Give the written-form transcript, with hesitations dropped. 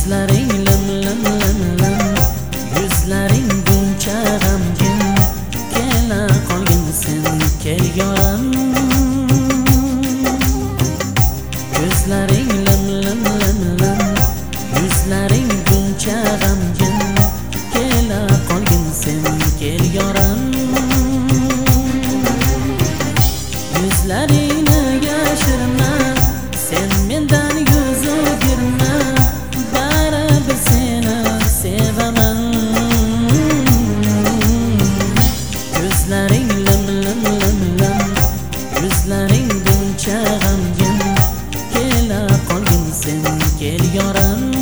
Ko'zlaring lim lim lim lim, yuzlaring buncha g'amgin, kela qolgin sen kel yorim. Ko'zlaring lim lim lim lim, yuzlaring buncha g'amgin, kela qolgin sen kel yorim. Yuzlaringni yashirma, sen mendan yuz o'girma, baribir seni sevaman. Ko'zlaring lim lim lim lim, yuzlaring buncha g'amgin, kela qolgin sen kel yorim.